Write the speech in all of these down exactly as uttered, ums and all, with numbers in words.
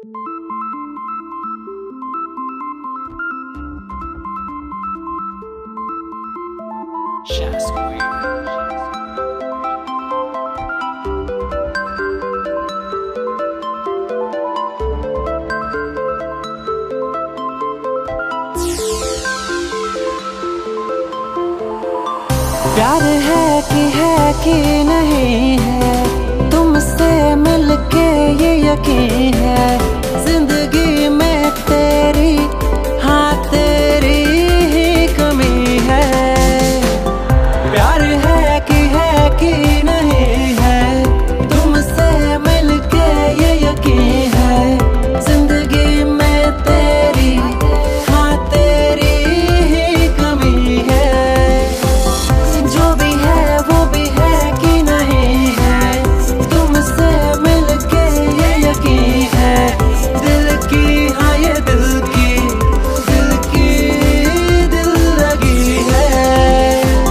प्यार है कि है कि नहीं है, तुमसे मिलके ये यकीन है। जिंदगी में तेरी, हाँ तेरी ही कमी है। प्यार है कि है कि नहीं है, तुमसे मिलके ये यकीन है। जिंदगी में तेरी, हाँ तेरी ही कमी है। जो भी है वो भी है कि नहीं है, तुमसे मिलके ये यकीन है। दिल की, हाँ ये दिल की, दिल की दिल लगी है।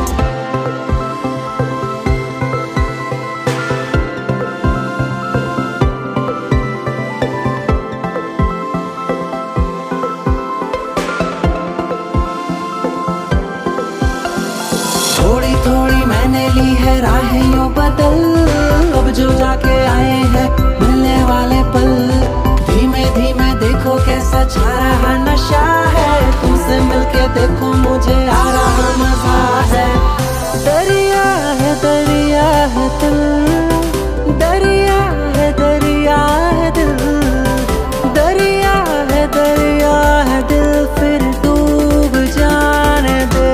थोड़ी थोड़ी मैंने ली है राहें यूं बदल, अब जो जाके आए हैं मिलने वाले पल। धीमे धीमे देखो कैसा छा रहा नशा है, तुमसे मिलके देखो मुझे आ रहा मजा है। दरिया है दरिया है दिल, दरिया है दरिया है दिल, दरिया है दरिया है दिल, फिर डूब जाने दे।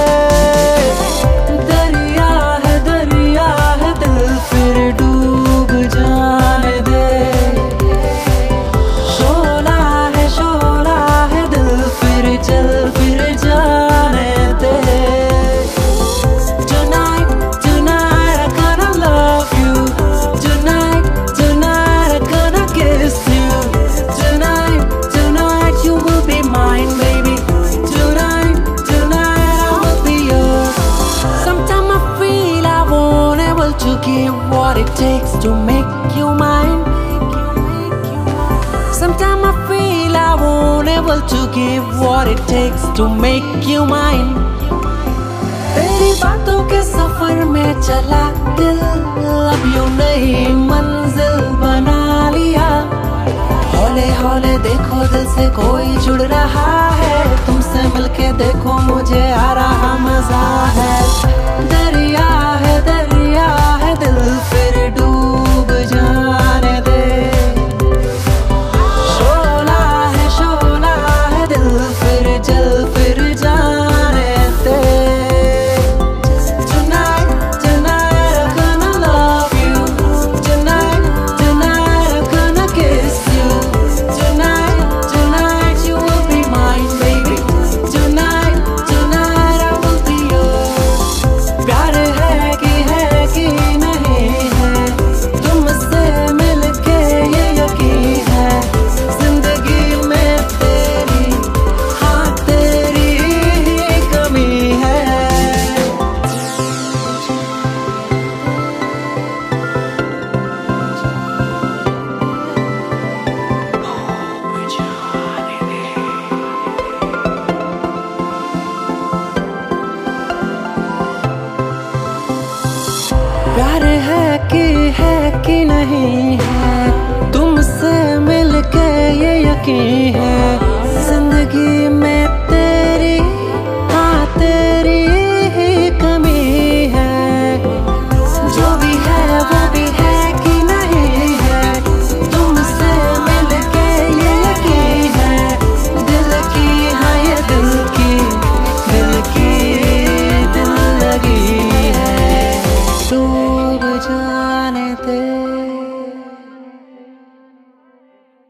दरिया है दरिया है दिल, फिर डूब जाने दे। शोला है शोला है दिल, फिर चल फिर जाने दे। Tonight, tonight I'm gonna love you. Tonight, tonight I'm gonna kiss you. Tonight, tonight you will be mine, baby. Tonight, tonight I will be yours. Sometimes I feel I won't able to give what it takes to make you mine. Sometimes I feel I won't able to give what it takes to make you mine. तेरी बातों के सफर में चला दिल, अब यूं नई मंजिल बना लिया। हौले हौले देखो दिल से कोई जुड़ रहा है, तुमसे मिलके देखो मुझे आ रहा मजा है। दरिया है दरिया है दिल, फिर डूब जाने दे। शोला है शोला है दिल, फिर जल फिर जाने दे। Tonight, tonight I'm gonna love you. Tonight, tonight I'm gonna kiss you. Tonight, tonight you will be mine, baby. Tonight, tonight I will be yours. प्यार है कि है कि नहीं है, तुमसे मिलके ये यकीन है। जिंदगी में तेरी, हाँ तेरी ही कमी है। प्यार है कि है कि नहीं है, तुमसे मिलके ये यकीन